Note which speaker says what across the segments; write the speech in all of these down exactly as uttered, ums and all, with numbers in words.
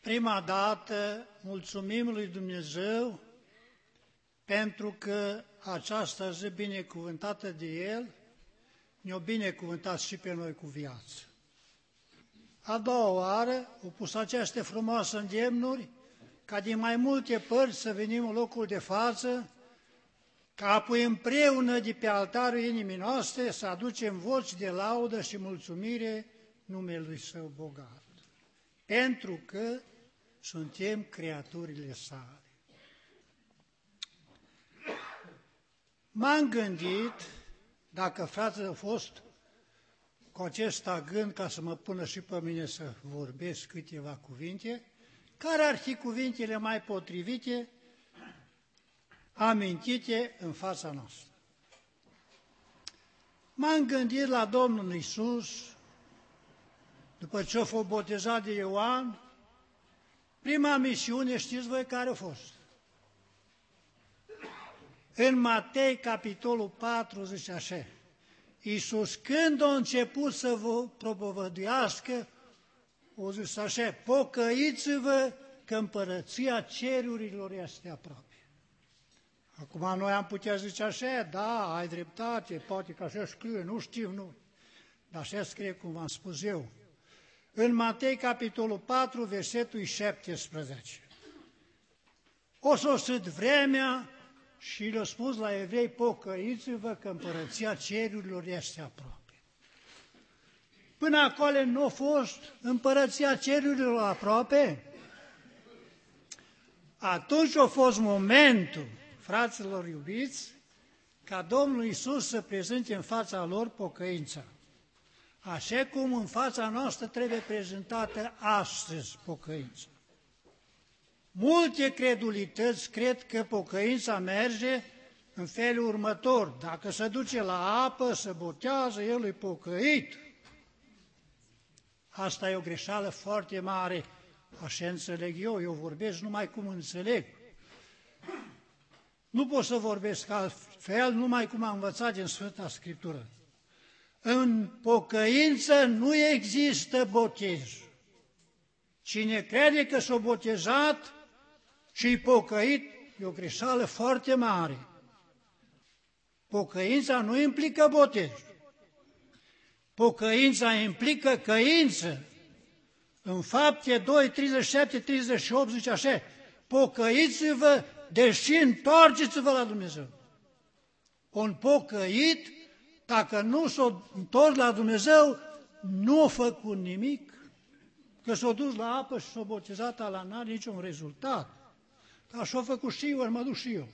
Speaker 1: Prima dată mulțumim lui Dumnezeu pentru că această zi binecuvântată de El ne-a binecuvântat și pe noi cu viață. A doua oară au pus aceste frumoase îndemnuri ca din mai multe părți să venim în locul de față, ca apoi împreună de pe altarul inimii noastre să aducem voci de laudă și mulțumire numelui Său bogat. Pentru că suntem creaturile Sale. M-am gândit, dacă frații au fost cu acesta gând ca să mă pună și pe mine să vorbesc câteva cuvinte, care ar fi cuvintele mai potrivite, amintite în fața noastră. M-am gândit la Domnul Iisus, după ce a fost botezat de Ioan, prima misiune, știți voi care a fost? În Matei, capitolul patru, zice așa, Iisus, când a început să vă propovăduiască, o zis așa, pocăiți-vă că împărăția cerurilor este aproape. Acum noi am putea zice așa, da, ai dreptate, poate că așa scrie, nu știu, nu. Dar așa scrie cum v-am spus eu. În Matei, capitolul patru, versetul șaptesprezece. O sosit vremea și le-a spus la evrei, pocăiți-vă că împărăția cerurilor este aproape. Până acolo nu a fost împărăția cerurilor aproape? Atunci a fost momentul, fraților iubiți, ca Domnul Iisus să prezinte în fața lor pocăința. Așa cum în fața noastră trebuie prezentată astăzi pocăința. Multe credulități cred că pocăința merge în felul următor. Dacă se duce la apă, se botează, el e pocăit. Asta e o greșeală foarte mare, așa înțeleg eu, eu vorbesc numai cum înțeleg. Nu pot să vorbesc altfel, numai cum am învățat din Sfânta Scriptură. În pocăință nu există botez. Cine crede că s-a botezat și-i pocăit, e o greșeală foarte mare. Pocăința nu implică botez. Pocăința implică căință. În Fapte doi, treizeci și șapte, treizeci și opt zice așa, pocăiți-vă, deși întoarceți-vă la Dumnezeu. Un pocăit, dacă nu s-a întors la Dumnezeu, nu a făcut nimic, că s-a dus la apă și s-a botezat, ala n-are niciun rezultat. Dar și-a făcut și eu, mă duc și eu.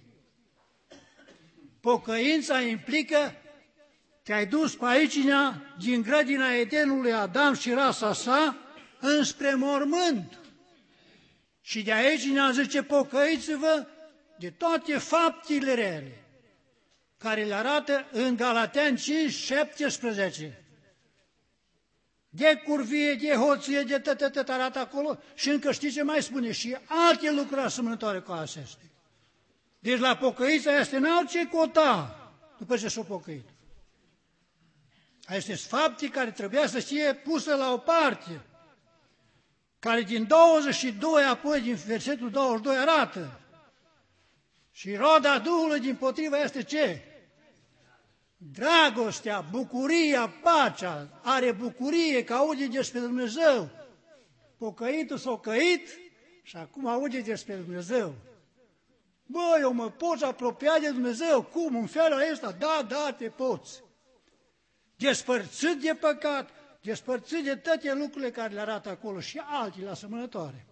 Speaker 1: Pocăința implică te-ai dus pe aici, din grădina Edenului Adam și rasa sa, înspre mormânt. Și de aici ne zice, pocăiți-vă de toate faptile rele, care le arată în Galateni cinci, șaptesprezece. De curvie, de hoție, de tătătăt arată acolo și încă știți ce mai spune, și alte lucruri asemănătoare cu acestea. Deci la pocăința este în altce cota, după ce s-a pocăit. Aceste fapte care trebuia să fie puse la o parte, care din douăzeci și doi, apoi din versetul douăzeci și doi arată. Și roda Duhului dimpotrivă este ce? Dragostea, bucuria, pacea, are bucurie că aude despre Dumnezeu. Pocăitul s-a căit și acum aude despre Dumnezeu. Bă, eu mă pot apropia de Dumnezeu, cum? În felul ăsta? Da, da, te poți. Despărțit de păcat, despărțit de toate lucrurile care le arată acolo și altele asemănătoare.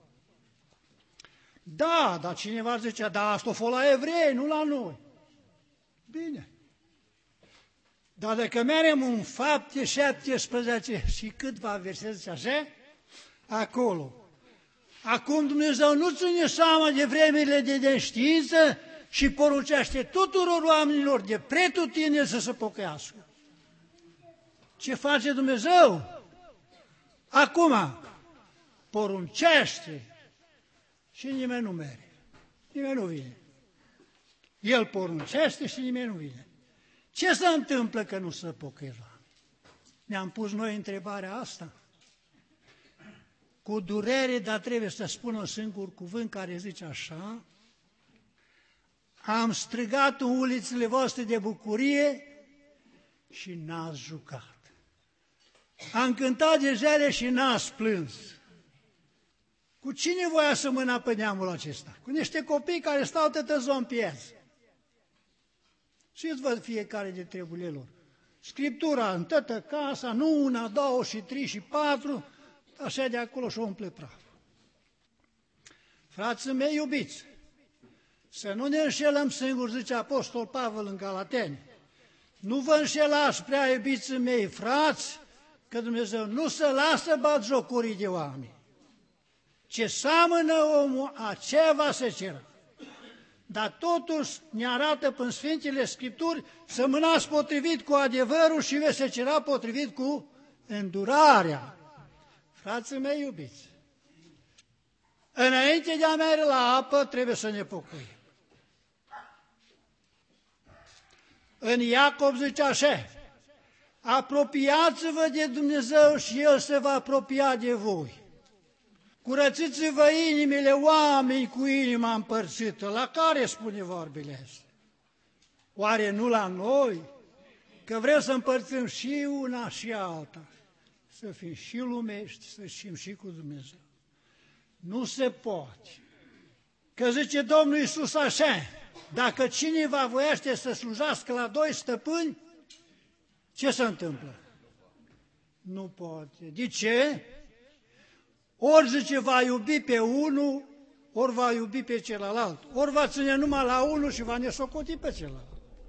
Speaker 1: Da, dar cineva zicea, da, asta o fost la evrei, nu la noi. Bine. Dar dacă mergem în Fapte șaptesprezece și câtva versete zice așa, acolo. Acum Dumnezeu nu ține seama de vremurile de neștiință și poruncește tuturor oamenilor de pretutine să se pocăiască. Ce face Dumnezeu? Acum poruncește și nimeni nu merge. Nimeni nu vine. El poruncește și nimeni nu vine. Ce se întâmplă că nu se pocăiesc? Ne-am pus noi întrebarea asta. cu durere, dar trebuie să spun un singur cuvânt care zice așa: am strigat în ulițele voastre de bucurie și n-ați jucat. Am cântat de jale și n-ați plâns. Cu cine voia să mâna pe neamul acesta? Cu niște copii care stau tătăzou în piață. Și îți văd fiecare de treburile lor. Scriptura în toată casa, nu una, două și trei și patru, așa de acolo și o umple praf. Frații mei iubiți, să nu ne înșelăm singuri, zice Apostol Pavel în Galateni. Nu vă înșelați, prea iubiții mei frați, că Dumnezeu nu se lasă batjocorii de oameni. Ce seamănă omul, aceea va se cera. Dar totuși ne arată prin Sfintele Scripturi să mânați potrivit cu adevărul și veți secera potrivit cu îndurarea. Frații mei iubiți, înainte de a merge la apă, trebuie să ne pocăim. În Iacov zice așa: apropiați-vă de Dumnezeu și El se va apropia de voi. Curățiți-vă inimile, oameni cu inima împărțită. La care spune vorbile astea? Oare nu la noi? Că vrem să împărțim și una și alta. Să fim și lumești, să știm și cu Dumnezeu. Nu se poate. Că zice Domnul Iisus așa: dacă cineva voiește să slujească la doi stăpâni, ce se întâmplă? Nu poate. De ce? Ori zice va iubi pe unul, ori va iubi pe celălalt. Ori va ține numai la unul și va nesocoti pe celălalt.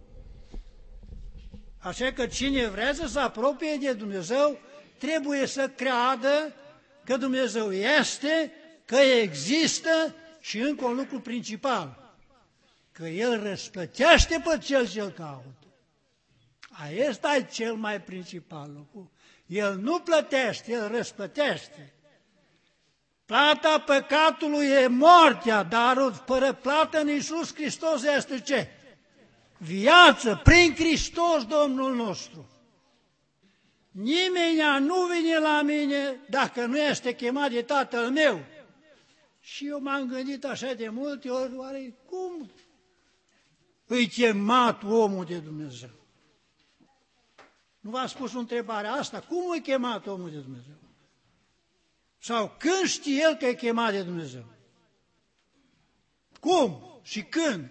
Speaker 1: Așa că cine vrea să se apropie de Dumnezeu, trebuie să creadă că Dumnezeu este, că există și încă un lucru principal, că El răsplătește pe cel ce-L caută. Asta e cel mai principal lucru. El nu plătește, El răsplătește. Plata păcatului e moartea, dar fără plată în Iisus Hristos este ce? Viață, prin Hristos Domnul nostru. Nimeni nu vine la mine dacă nu este chemat de Tatăl meu. Și eu m-am gândit așa de multe ori, oare cum îi chemat omul de Dumnezeu? Nu v-a spus o întrebare asta? Cum îi chemat omul de Dumnezeu? Sau când știe el că e chemat de Dumnezeu? Cum și când?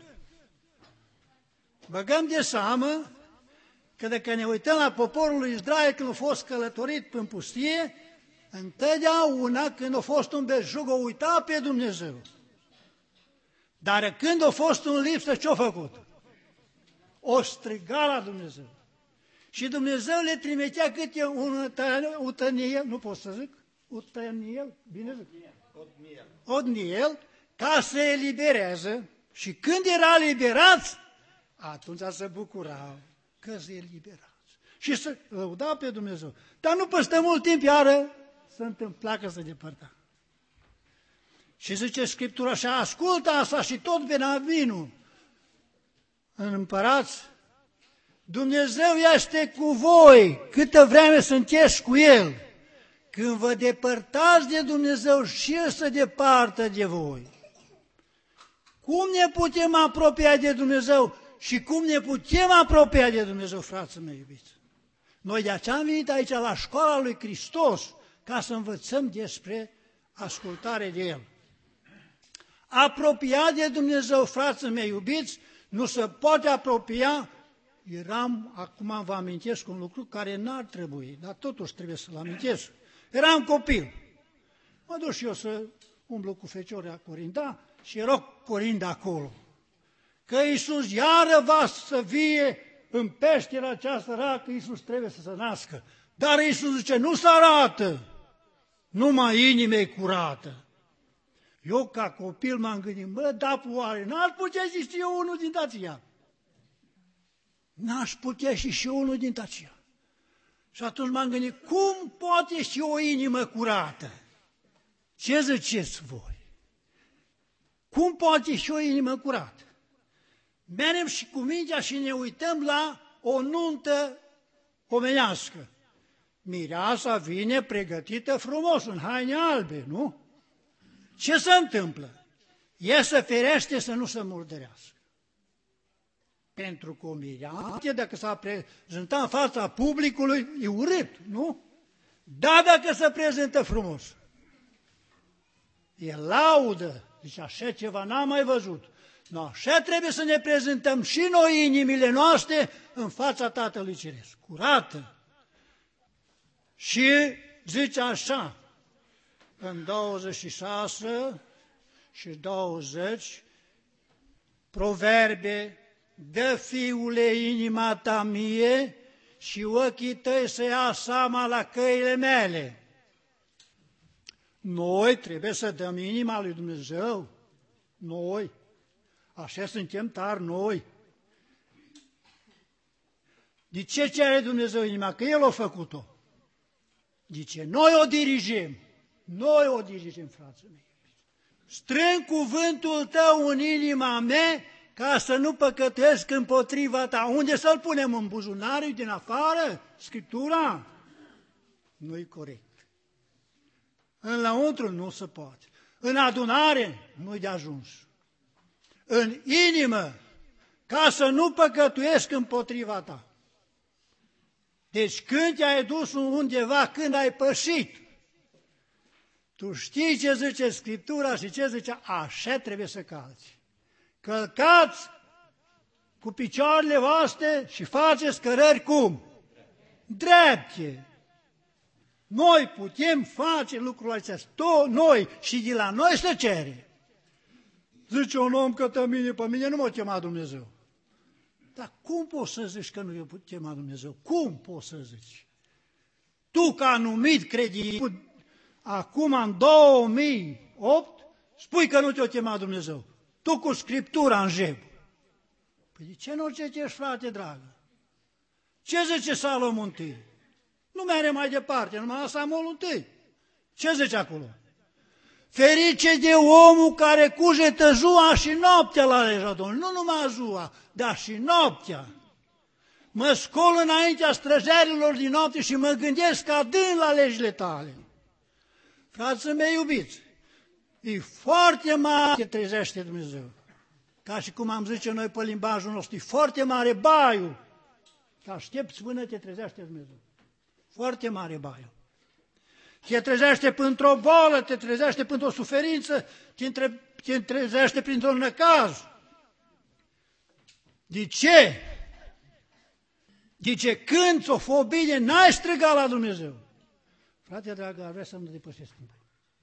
Speaker 1: Băgăm de seamă că dacă ne uităm la poporul lui Israel când a fost călătorit în pustie, întotdeauna când a fost un belșug o uita pe Dumnezeu. Dar când a fost în lipsă, ce-a făcut? O striga la Dumnezeu. Și Dumnezeu le trimitea câte un utăniel, nu pot să zic, utăniel, bine zic? Odniel. Odniel, ca să elibereze. Și când era liberați, atunci se bucurau că se eliberați. Și să lăuda pe Dumnezeu. Dar nu peste mult timp, iară, se întâmpla că se depărta. Și zice Scriptura așa: ascultă asta și tot Benavinul în împărați, Dumnezeu este cu voi câtă vreme sunteți cu El. Când vă depărtați de Dumnezeu, și El se departă de voi. Cum ne putem apropia de Dumnezeu și cum ne putem apropia de Dumnezeu, frații mei iubiți? Noi de aceea am venit aici la școala lui Hristos ca să învățăm despre ascultare de El. Apropia de Dumnezeu, frații mei iubiți, nu se poate apropia. Eram, acum vă amintesc un lucru care n-ar trebui, dar totuși trebuie să-l amintesc. Eram copil. Mă duc și eu să umblu cu fecioarea Corinda și rog Corinda acolo. Că Iisus iară va să vie în peștera aceasta rea, că Iisus trebuie să se nască. Dar Iisus zice, nu se arată, numai inimea curată. Eu ca copil m-am gândit, bă, da, oare, n-aș putea și și eu unul din tația. N-aș putea și și unul din tația. Și atunci m-am gândit, cum poate și o inimă curată? Ce ziceți voi? Cum poate și o inimă curată? Merem și cu mingea și ne uităm la o nuntă omenească. Mireasa vine pregătită frumos, în haine albe, nu? Ce se întâmplă? E să ferește să nu se murdărească. Pentru că o mireasă, dacă s-a prezentat în fața publicului, e urât, nu? Da, dacă se prezintă frumos. E laudă. Deci așa ceva n-am mai văzut. No, așa trebuie să ne prezentăm și noi inimile noastre în fața Tatălui Ceresc. Curată. Și zice așa, în douăzeci și șase și douăzeci, Proverbe, dă, fiule, inima ta mie și ochii tăi să ia seama la căile mele. Noi trebuie să dăm inima lui Dumnezeu. Noi. Așa suntem tari noi. De ce cere Dumnezeu inima? Că El a făcut-o. De ce? Noi o dirigim. Noi o dirigim, frații mei. Strâng cuvântul tău în inima mea ca să nu păcătuiesc împotriva ta. Unde să-l punem? În buzunarul din afară? Scriptura? Nu-i corect. În lăuntru nu se poate. În adunare nu-i de ajuns. În inimă, ca să nu păcătuiesc împotriva ta. Deci când te-ai dus undeva, când ai pășit, tu știi ce zice Scriptura și ce zice, așa trebuie să calci. Călcați cu picioarele voastre și faceți cărări cum? Drepte. Noi putem face lucrurile acestea. To, noi și de la noi se cere. Zice un om că te mine, pe mine nu m-a chemat Dumnezeu. Dar cum poți să zici că nu i-a chemat Dumnezeu? Cum poți să zici? Tu, ca numit credincios, acum în două mii opt, spui că nu te-a chemat Dumnezeu. Tu cu Scriptura în jeb. Păi de ce nu citești, frate dragă? Ce zice Salomon întâi? Nu mere mai departe, numai la Samuel întâi. Ce zice acolo? Ferice de omul care cugetă ziua și noaptea la legea Domnului. Nu numai ziua, dar și noaptea. Mă scol înaintea străjerilor din noapte și mă gândesc adânc la legile tale. Frații mei iubiți, e foarte mare te trezește Dumnezeu. Ca și cum am zice noi pe limbajul nostru, e foarte mare baiul. Că aștepți până te trezește Dumnezeu. Foarte mare baiul. Te trezește printr-o boală, te trezește printr-o suferință, te trezește printr-un necaz. De ce? De ce când ți-o fă bine, n-ai strigat la Dumnezeu? Frate dragă, ar vrea să-mi depășesc timpul.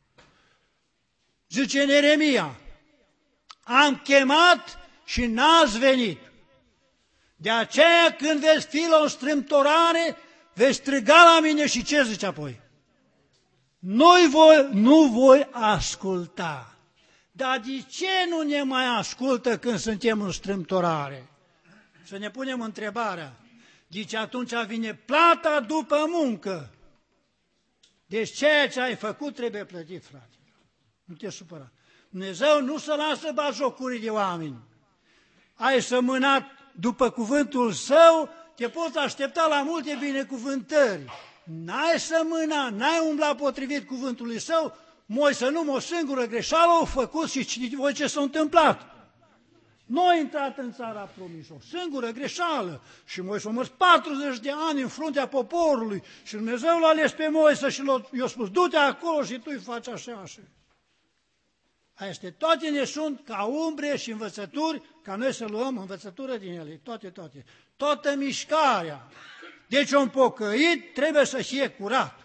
Speaker 1: Zice Neremia, am chemat și n-ați venit. De aceea când veți fi la o strâmtorare, veți striga la mine și ce zice apoi? Noi voi, nu voi asculta. Dar de ce nu ne mai ascultă când suntem în strâmtorare? Să ne punem întrebarea. Deci atunci vine plata după muncă. Deci ceea ce ai făcut trebuie plătit, frate. Nu te supăra. Dumnezeu nu se lasă batjocurii de oameni. Ai sămânat după cuvântul Său, te poți aștepta la multe binecuvântări. N-ai sămâna, n-ai umblat potrivit cuvântului Său, Moise nu o singură greșeală au făcut și știți voi ce s-a întâmplat. Nu a intrat în țara promisă, o singură greșeală. Și Moise a mers patruzeci de ani în fruntea poporului și Dumnezeu l-a ales pe Moise și i-a spus, du-te acolo și tu îi faci așa, așa. Este, toate ne sunt ca umbre și învățături, ca noi să luăm învățătură din ele, toate, toate. Toată mișcarea. Deci un pocăit trebuie să fie curat.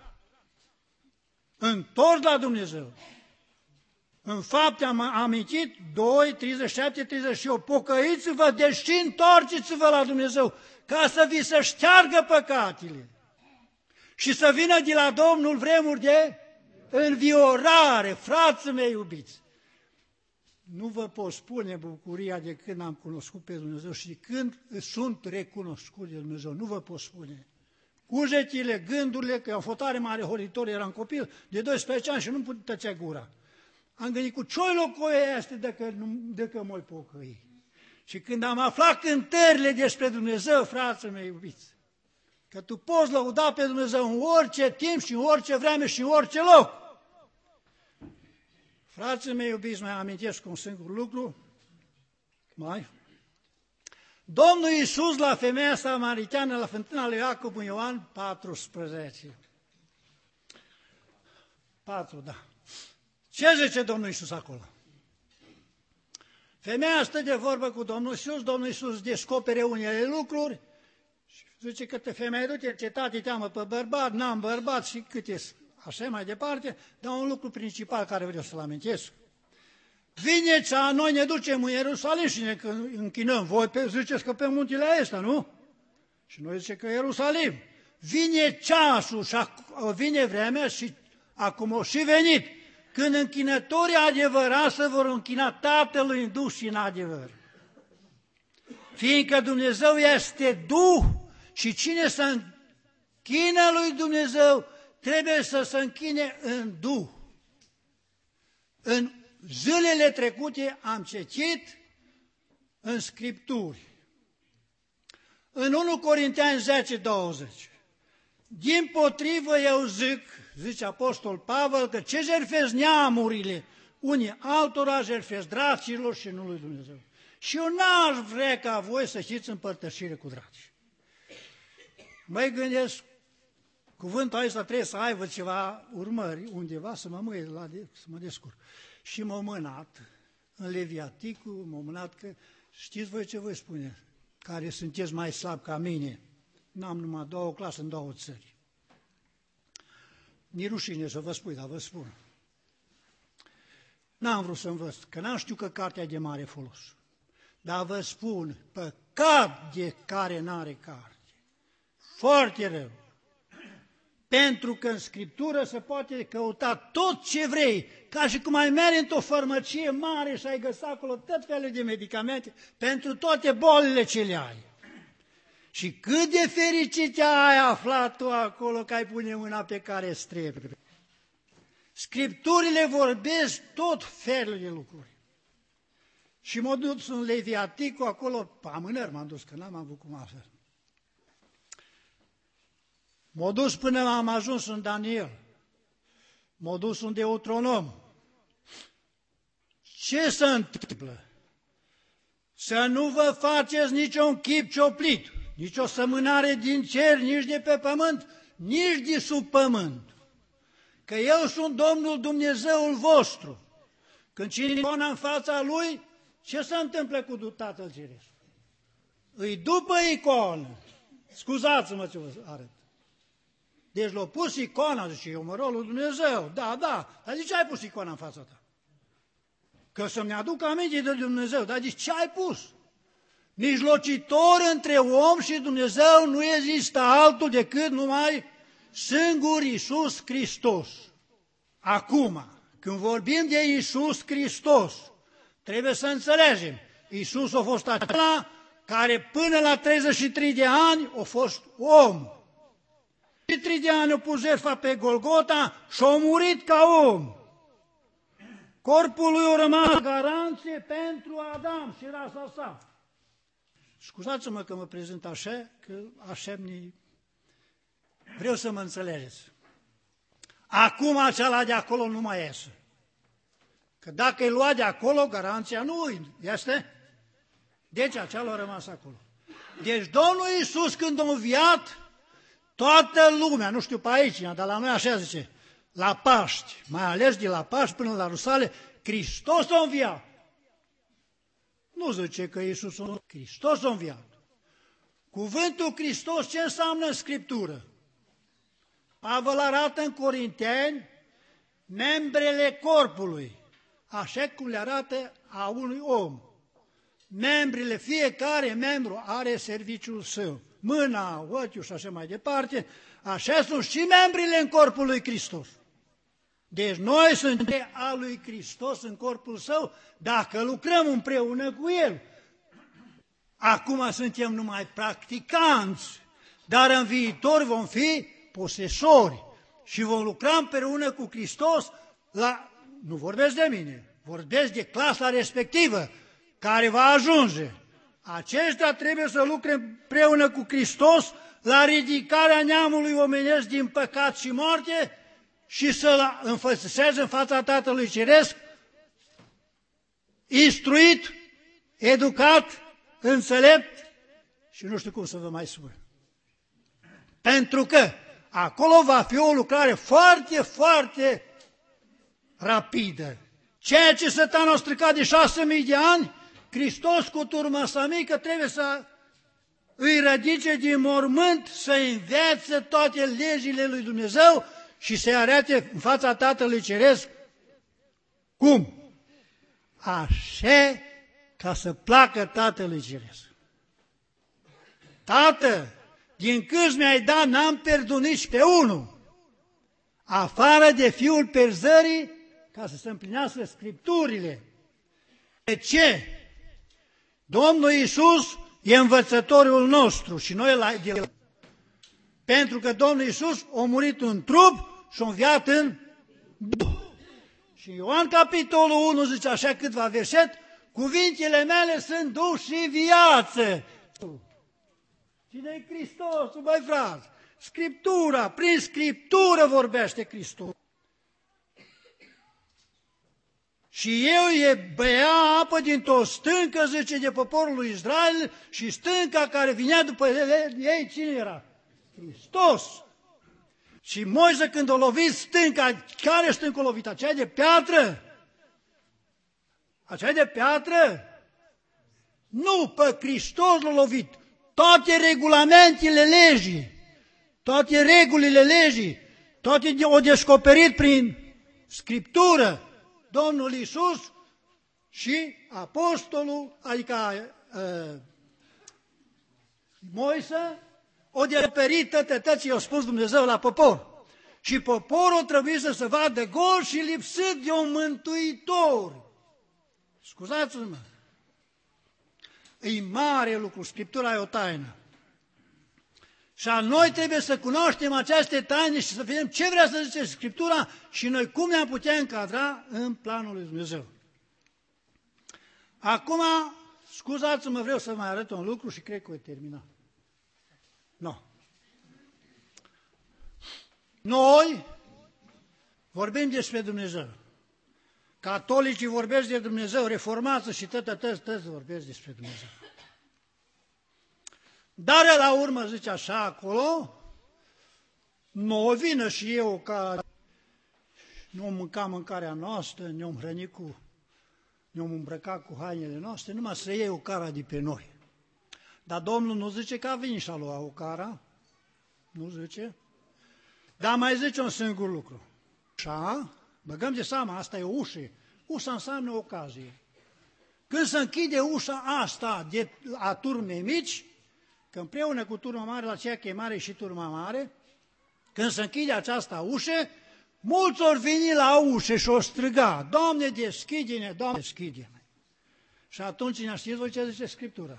Speaker 1: Întors la Dumnezeu. În fapte am amintit doi, treizeci și șapte, treizeci și opt. Pocăiți-vă, deci și întorceți-vă la Dumnezeu, ca să vi se șteargă păcatele. Și să vină de la Domnul vremuri de înviorare, frații mei iubiți. Nu vă pot spune bucuria de când am cunoscut pe Dumnezeu și când sunt recunoscut de Dumnezeu. Nu vă pot spune. Cugetile, gândurile, că eu am fost tare mare horitor, eram copil de doisprezece ani și nu-mi putea tăcea gura. Am gândit cu ce-o locuie este dacă, dacă mă-i pocăi. Și când am aflat cântările despre Dumnezeu, frații mei iubiți, Că tu poți lăuda pe Dumnezeu în orice timp și în orice vreme și în orice loc. Frații mei iubiți, mai amintesc un singur lucru. Mai? Domnul Iisus la femeia samariteană la fântâna lui Iacov în Ioan paisprezece. patru, da. Ce zice Domnul Iisus acolo? Femeia stă de vorbă cu Domnul Iisus, Domnul Iisus descopere unele lucruri și zice că te femeie, du-te în cetate, te-amă pe bărbat, n-am bărbat și câte așa mai departe, dar un lucru principal care vreau să-l amintesc. Vineța, noi ne ducem în Ierusalim și ne închinăm. Voi pe, ziceți că pe muntele ăsta, nu? Și noi zicem că Ierusalim. Vine ceasul și vine vremea și acum o și venit, când închinătorii adevărați se vor închina Tatălui în Duh și în adevăr. Fiindcă Dumnezeu este Duh și cine se închină lui Dumnezeu trebuie să se închine în Duh. În zilele trecute am citit în Scripturi. În unu Corinteni zece, douăzeci. Dimpotrivă eu zic, zice Apostol Pavel, că ce jertfesc neamurile unii altora, jertfesc dracilor și nu lui Dumnezeu. Și eu n-aș vrea ca voi să știți împărtășire cu dracii. Măi gândesc, cuvântul ăsta trebuie să aibă ceva urmări undeva să mă mâie, la de, să mă descurc. Și m-a mânat în Leviaticul, m-a mânat că știți voi ce voi spune, care sunteți mai slab ca mine. N-am numai două clase în două țări. Mi-e rușine să vă spui, dar vă spun. N-am vrut să învăț, că n-am știut că cartea e de mare folos. Dar vă spun, păcat de care n-are carte. Foarte rău. Pentru că în Scriptură se poate căuta tot ce vrei, ca și cum ai merge într-o farmacie mare și ai găsit acolo tot felul de medicamente pentru toate bolile ce le ai. Și cât de fericit ai aflat tu acolo că ai pune mâna pe care trebuie. Scripturile vorbesc tot felul de lucruri. Și m-am dus în Leviaticul, acolo, pe amânări m-am dus, că n-am avut cum altfel. M-am dus până am ajuns în Daniel. M-am dus în Deuteronom. Ce se întâmplă? Să nu vă faceți niciun chip cioplit, nici o sămânare din cer, nici de pe pământ, nici de sub pământ. Că eu sunt Domnul Dumnezeul vostru. Când cine icona în fața lui, ce se întâmplă cu Tatăl Ceresc? Îi după iconă. Scuzați-mă ce vă arăt. Deci l-a pus icona, zice, eu mă rog lui Dumnezeu. Da, da, dar de ce ai pus icona în fața ta? Că să-mi aduc aminte de Dumnezeu. Dar zici, ce ai pus? Mijlocitor între om și Dumnezeu nu există altul decât numai singur Iisus Hristos. Acum, când vorbim de Iisus Hristos, trebuie să înțelegem, Iisus a fost acela care până la treizeci și trei de ani a fost om. treizeci și trei de ani a pus jertfa pe Golgota și a murit ca om. Corpul lui a rămas garanție pentru Adam și rasa sa. Scuzați-mă că mă prezint așa, că așa mi vreau să mă înțelegeți. Acum acela de acolo nu mai iese. Că dacă e luat de acolo, garanția nu este. Deci acela a rămas acolo. Deci Domnul Iisus când a înviat, toată lumea, nu știu pe aici, dar la noi așa zice, la Paști, mai ales de la Paști până la Rusale, Hristos a înviat. Nu zice că Iisus a înviat, Hristos a înviat. Cuvântul Hristos ce înseamnă în Scriptură? Pavel arată în Corinteni membrele corpului, așa cum le arată a unui om. Membrele, fiecare membru are serviciul său. Mâna, ochiul și așa mai departe, așa sunt și membrile în corpul lui Hristos. Deci noi suntem a lui Hristos în corpul său dacă lucrăm împreună cu El. Acum suntem numai practicanți, dar în viitor vom fi posesori și vom lucra împreună cu Hristos la, nu vorbesc de mine, vorbesc de clasa respectivă care va ajunge. Aceștia trebuie să lucre împreună cu Hristos la ridicarea neamului omenesc din păcat și moarte și să-l înfățișeze în fața Tatălui Ceresc, instruit, educat, înțelept și nu știu cum să vă mai spun. Pentru că acolo va fi o lucrare foarte, foarte rapidă. Ceea ce Satan a stricat de șase mii de ani, Hristos cu turma sa mică trebuie să îi ridice din mormânt, să învețe toate legile lui Dumnezeu și să-i arate în fața Tatălui Ceresc cum? Așa ca să placă Tatălui Ceresc. Tată, din câți mi-ai dat, n-am pierdut nici pe unul, afară de fiul pierzării, ca să se împlinească Scripturile. De ce? Domnul Iisus e învățătorul nostru și noi la el. Pentru că Domnul Iisus a murit în trup și a înviat în Duh. Și Ioan capitolul unu zice așa câtva verset, cuvintele mele sunt Duh și viață. Cine-i Hristos, băi frați? Scriptura, prin Scriptură vorbește Hristos. Și eu e bea apă dintr-o stâncă, zice, de poporul lui Israel, și stânca care vinea după ei, cine era? Hristos. Și Moise, când a lovit stânca, care stâncă a lovit? Aceea de piatră? Aceea de piatră? Nu, pe Hristos l-a lovit. Toate regulamentele legii, toate regulile legii, toate o descoperit prin Scriptură Domnul Iisus și apostolul, adică uh, Moise, o descoperit tătătății, i-a spus Dumnezeu la popor. Și poporul trebuie să se vadă gol și lipsit de un mântuitor. Scuzați-mă. E mare lucru, Scriptura e o taină. Și noi trebuie să cunoaștem aceste taine și să vedem ce vrea să zice Scriptura și noi cum ne-am putea încadra în planul lui Dumnezeu. Acum, scuzați-mă, vreau să mai arăt un lucru și cred că o termina. No. Noi vorbim despre Dumnezeu. Catolicii vorbesc de Dumnezeu, reformați și tătă, tăți, tăți vorbesc despre Dumnezeu. Dar la urmă, zice așa acolo, nu o vină și eu ca nu mânca mâncarea noastră, ne-om hrănit cu, ne-om îmbrăcat cu hainele noastre, numai să iei o cara de pe noi. Dar Domnul nu zice că a venit și a luat o cara, nu zice, dar mai zice un singur lucru. Așa, băgăm de seama, asta e o ușă, ușa înseamnă ocazie. Când se închide ușa asta de, a turmei mici, că împreună cu turma mare, la ceea chemare și turma mare, când se închide această ușă, mulți ori veni la ușă și o striga, Doamne, deschide-ne, Doamne, deschide-ne. Și atunci ne știți voi ce zice Scriptura.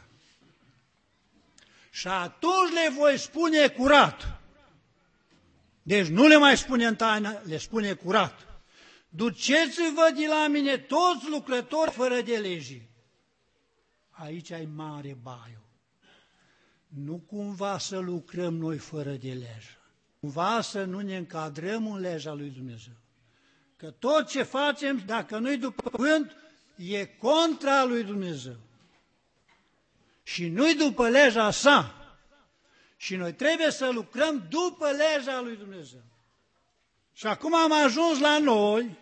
Speaker 1: Și atunci le voi spune curat. Deci nu le mai spune în taină, le spune curat. Duceți-vă de la mine toți lucrători fără de legii. Aici ai mare baiu. Nu cumva să lucrăm noi fără de lege. Cumva să nu ne încadrăm în legea lui Dumnezeu. Că tot ce facem, dacă nu-i după cuvânt, e contra lui Dumnezeu. Și nu-i după legea sa. Și noi trebuie să lucrăm după legea lui Dumnezeu. Și acum am ajuns la noi.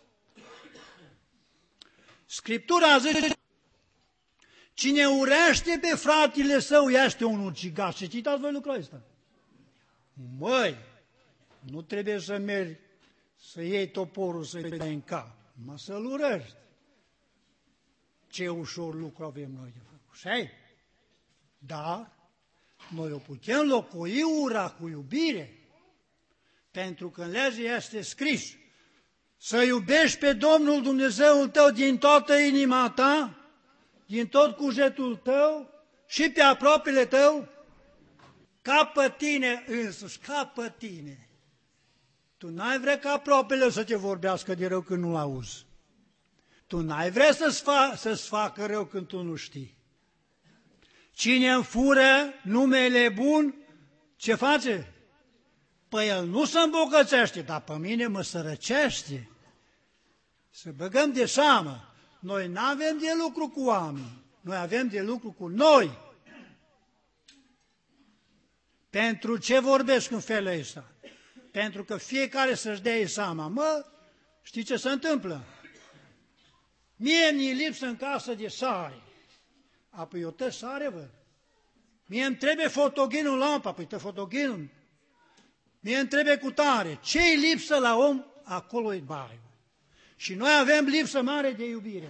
Speaker 1: Scriptura zice, cine urește pe fratele său, este un ucigaș. Și citați voi lucrul ăsta. Măi, nu trebuie să mergi, să iei toporul, să-i dai în cap, mă să-l urăști. Ce ușor lucru avem noi de făcut. Și dar noi o putem locui ura cu iubire, pentru că în lege este scris să iubești pe Domnul Dumnezeul tău din toată inima ta, din tot cugetul tău și pe apropiile tău, ca pe tine însuși, ca pe tine. Tu n-ai vrea ca apropiile să te vorbească de rău când nu-l auzi. Tu n-ai vrea să-ți, fa- să-ți facă rău când tu nu știi. Cine îmi fură numele bun, ce face? Păi el nu se îmbogățește, dar pe mine mă sărăcește. Să băgăm de seamă. Noi nu avem de lucru cu oameni, noi avem de lucru cu noi. Pentru ce vorbesc în felul ăsta? Pentru că fiecare să-și dea seama. Mă, știi ce se întâmplă? Mie mi-e lipsă în casă de sare. Apoi eu tă sare, vă. Mie îmi trebuie fotogenul lampa, apoi tă fotogenul. Mie îmi trebuie cu tare. Ce-i lipsă la om, acolo-i bani. Și noi avem lipsă mare de iubire.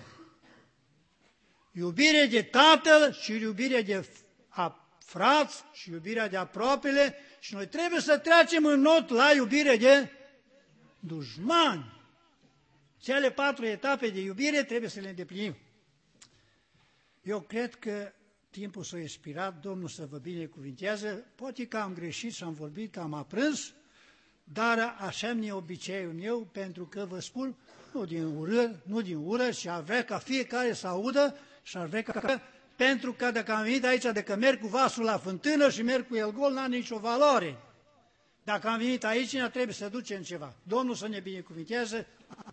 Speaker 1: Iubire de tatăl și iubire de frați și iubirea de aproapele și noi trebuie să trecem în not la iubire de dușmani. Cele patru etape de iubire trebuie să le îndeplinim. Eu cred că timpul s-a expirat, Domnul să vă binecuvintează, poate că am greșit și am vorbit, că am aprins, dar așa mi-e obiceiul meu, pentru că vă spun, nu din ură, nu din ură, și ar vrea ca fiecare să audă și ar vrea ca, pentru că dacă am venit aici, dacă merg cu vasul la fântână și merg cu el gol, n-am nicio valoare. Dacă am venit aici, ne trebuie să ducem ceva. Domnul să ne binecuvintează.